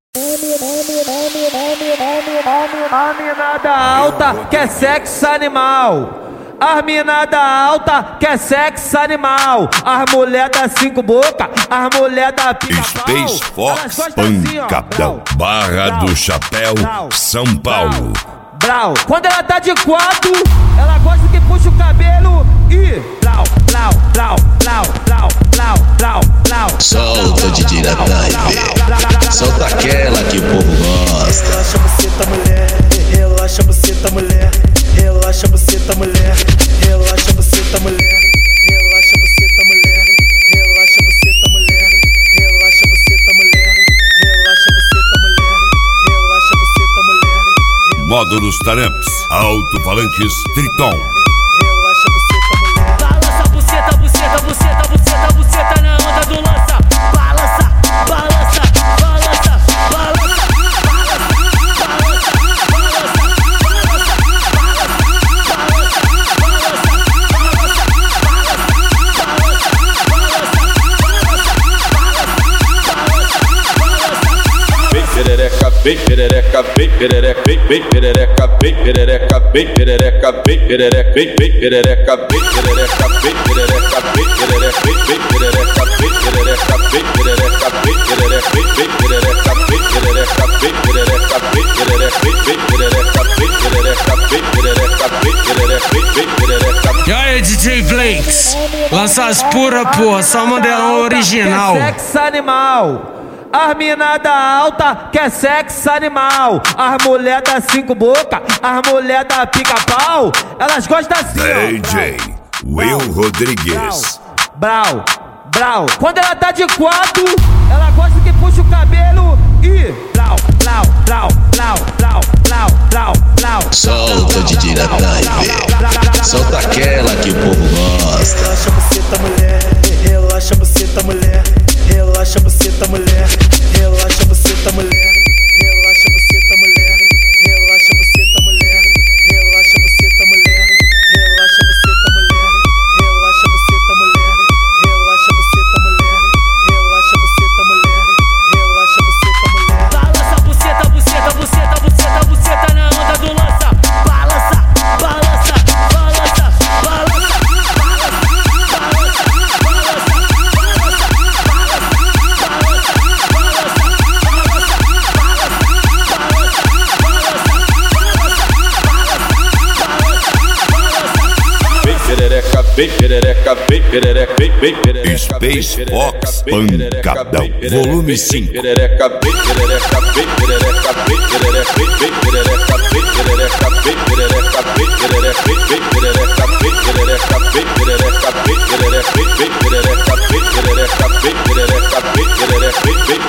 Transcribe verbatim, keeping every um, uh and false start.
A mina da alta quer sexo animal. As mina da alta quer sexo animal. As mulher da cinco boca, as mulher da pica-pau. Space Fox, Pancadão, Barra do Chapéu, São Paulo. Brau, quando ela tá de quatro, ela gosta que puxa o cabelo e blau, blau, blau, blau, blau, blau, blau, blau. Solta de direita, solta aquela que o povo gosta. Relaxa a buceta, mulher, relaxa a buceta, mulher, relaxa a buceta, mulher, relaxa a buceta, mulher, relaxa a buceta, mulher, relaxa a buceta, mulher, relaxa a buceta, mulher, relaxa a buceta, mulher, relaxa a buceta, mulher. Módulos Taramps, alto-falantes Triton. Relaxa a buceta, mulher. Balança a buceta, buceta, buceta, buceta, buceta na onda do lança. Balança, balança, balança, balança, balança, balança, Vem perereca, vem perereca, vem perereca, vem vem perereca, vem perereca, vem perereca, vem perereca, vem vem perereca, vem perereca, vem perereca, vem perereca, vem vem perereca, vem perereca, vem perereca, vem perereca, vem vem perereca, vem perereca, vem perereca, vem perereca, vem vem perereca, vem perereca, vem perereca, vem perereca, vem vem perereca. E aí, D J Flakes, lança as pura, porra, só modelão original. Quer sexo animal. As mina da alta quer sexo animal. As mulher da cinco boca, as mulher da pica-pau, elas gostam assim, ó. D J Will Rodrigues. Brau, brau. Quando ela tá de quatro, ela gosta que puxa o cabelo e blau, blau, blau, blau, blau, blau, blau, blau. Solta de direita, solta aquela que o povo gosta. Relaxa a buceta, mulher, relaxa a buceta, mulher, relaxa a buceta, mulher, relaxa a buceta, mulher, relaxa a buceta, mulher, relaxa a buceta, mulher, relaxa a buceta, mulher, relaxa a buceta, mulher, relaxa a buceta, mulher, relaxa a buceta, mulher, relaxa a buceta, mulher, relaxa a buceta, mulher. balança a buceta, buceta, buceta, buceta, buceta na onda do lança. Balança, balança, balança, balança, balança, Perereca, vem perereca, vem perereca, vem vem perereca. Space Fox, Pancadão, volume cinco. Perereca, vem perereca, vem perereca, vem perereca, vem vem perereca, vem perereca, vem perereca, vem perereca, vem vem perereca, vem perereca, vem perereca, vem perereca, vem vem perereca, vem perereca, vem perereca, vem perereca, vem vem